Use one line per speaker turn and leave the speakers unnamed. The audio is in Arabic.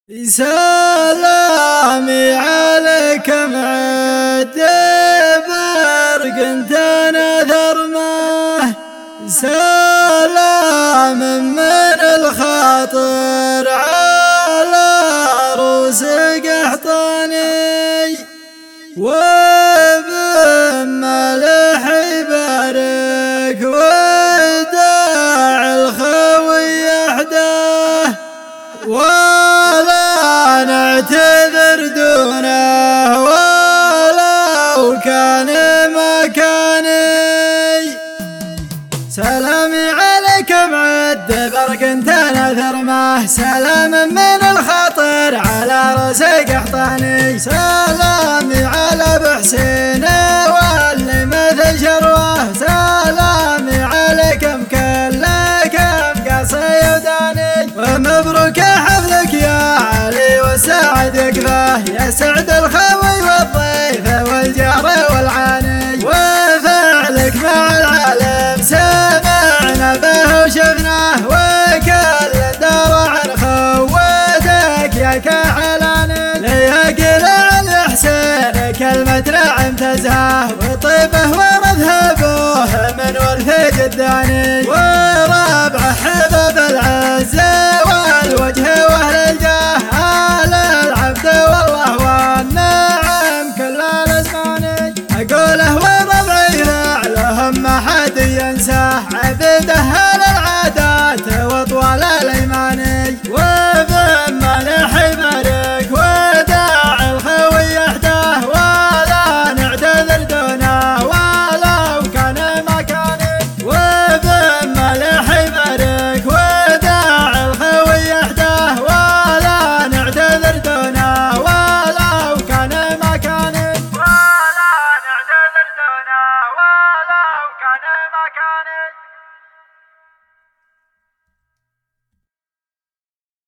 سلامي عليك معد برق انت نذر ما سلام من الخاطر على روس قحطاني وبملح يبارك وداع الخوي يحداه ولا نعتذر دونه ولو كان مكاني. سلامي عليك معد برق انت نذر ما سلام من الخطر على راس قحطاني سلامي على بحسين واللي مثل شروه سلامي عليكم كلكم قصي وداني ومبروك حفلك يا علي وسعدك به يا سعد الخوي والضيف والجار والعاني وفعلك مع العالم سمعنا به وشفناه وكل دار عن خوتك يا كحلاني ليقل عن حسين كلمة نعم تزهاه وطيبه ومذهبه من ورث جداني وربع حبب العزة والوجه واهل الجاه اهل العبد والله والنعم كل الازمان اقوله وربعي لهم ما حد ينساه عبده اهل العادات واطوال الايمان وبملح يبارك وداع الخوي يحداه ولا نعتذر دونه ولو كان مكاني وبملح يبارك وداع الخوي يحداه ولا نعتذر دونه ولو كان مكاني ولا نعتذر دونه ولو كان مكاني.